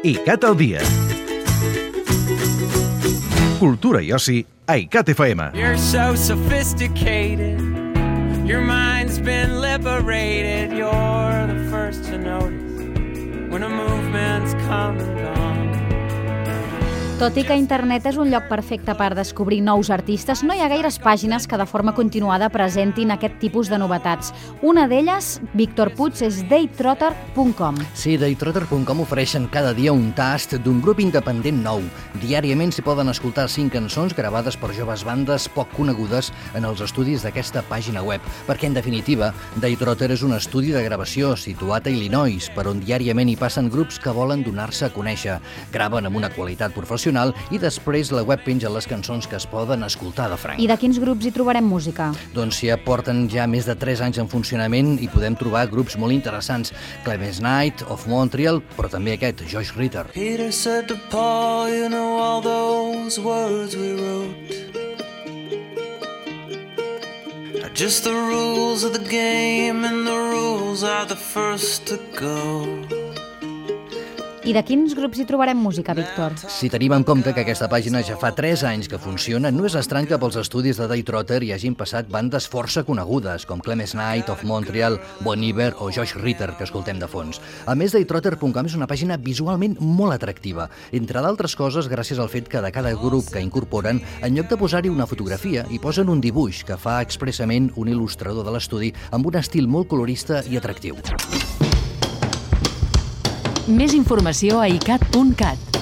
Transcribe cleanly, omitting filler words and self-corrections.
ICAT al dia. Cultura i oci a ICAT FM. You're so sophisticated. Your mind's been liberated. You're the first to notice when a movement's come and gone. Tot i que internet és un lloc perfecte per descobrir nous artistes, no hi ha gaires pàgines que de forma continuada presentin aquest tipus de novetats. Una d'elles, Víctor Puig, és daytrotter.com. Sí, daytrotter.com ofereixen cada dia un tast d'un grup independent nou. Diàriament s'hi poden escoltar 5 cançons gravades per joves bandes poc conegudes en els estudis d'aquesta pàgina web, perquè en definitiva, Daytrotter és un estudi de gravació situat a Illinois, per on diàriament hi passen grups que volen donar-se a conèixer. Graven amb una qualitat professional i després la web penja les cançons que es poden escoltar de franc. I de quins grups hi trobarem música? Doncs ja porten més de 3 anys en funcionament i podem trobar grups molt interessants. Clemens Knight, of Montreal, però també aquest, Josh Ritter. Peter said to Paul, you know all those words we wrote are just the rules of the game, and the rules are the first to go. I de quins grups hi trobarem música, Víctor? Si tenim en compte que aquesta pàgina ja fa 3 anys que funciona, no és estrany que pels estudis de Daytrotter hi hagin passat bandes força conegudes, com Clemens Knight, of Montreal, Bon Iver o Josh Ritter, que escoltem de fons. A més, Daytrotter.com és una pàgina visualment molt atractiva, entre d'altres coses gràcies al fet que de cada grup que incorporen, en lloc de posar-hi una fotografia, hi posen un dibuix que fa expressament un il·lustrador de l'estudi amb un estil molt colorista i atractiu. Més informació a icat.cat.